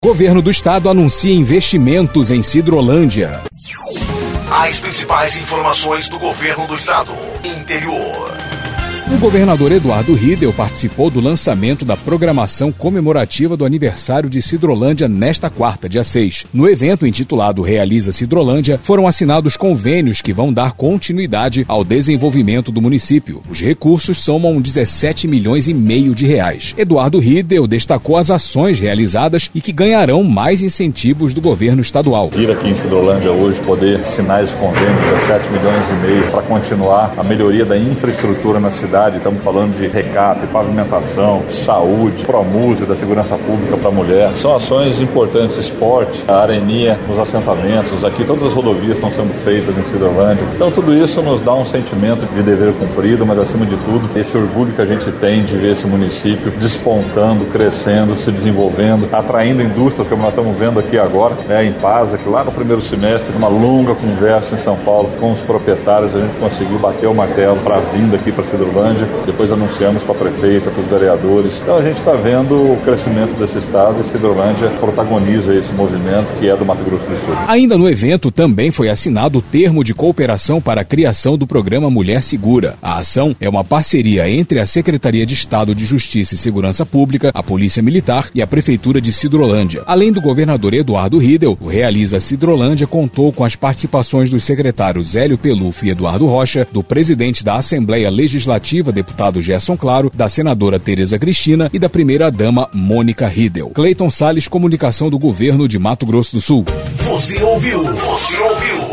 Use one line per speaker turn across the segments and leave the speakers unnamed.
Governo do Estado anuncia investimentos em Sidrolândia.
As principais informações do Governo do Estado. Interior.
O governador Eduardo Riedel participou do lançamento da programação comemorativa do aniversário de Sidrolândia nesta quarta, dia 6. No evento intitulado Realiza Sidrolândia, foram assinados convênios que vão dar continuidade ao desenvolvimento do município. Os recursos somam 17 milhões e meio de reais. Eduardo Riedel destacou as ações realizadas e que ganharão mais incentivos do governo estadual.
Vir aqui em Sidrolândia hoje poder assinar esse convênio de 17 milhões e meio para continuar a melhoria da infraestrutura na cidade. Estamos falando de recap, pavimentação, saúde, promúsio da segurança pública para a mulher. São ações importantes, esporte, a arenia, os assentamentos. Aqui todas as rodovias estão sendo feitas em Sidrolândia. Então tudo isso nos dá um sentimento de dever cumprido, mas acima de tudo, esse orgulho que a gente tem de ver esse município despontando, crescendo, se desenvolvendo, atraindo indústrias, como nós estamos vendo aqui agora, em Paz, que lá no primeiro semestre, uma longa conversa em São Paulo com os proprietários, a gente conseguiu bater o martelo para a vinda aqui para Sidrolândia. Depois anunciamos para a prefeita, para os vereadores. Então a gente está vendo o crescimento desse estado e Sidrolândia protagoniza esse movimento que é do Mato Grosso do Sul.
Ainda no evento também foi assinado o termo de cooperação para a criação do programa Mulher Segura. A ação é uma parceria entre a Secretaria de Estado de Justiça e Segurança Pública, a Polícia Militar e a Prefeitura de Sidrolândia. Além do governador Eduardo Riedel, o Realiza Sidrolândia contou com as participações dos secretários Hélio Pelufo e Eduardo Rocha, do presidente da Assembleia Legislativa, deputado Gerson Claro, da senadora Tereza Cristina e da primeira-dama Mônica Riedel. Cleiton Salles, comunicação do governo de Mato Grosso do Sul.
Você ouviu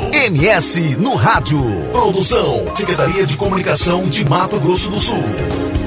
MS no rádio. Produção, Secretaria de Comunicação de Mato Grosso do Sul.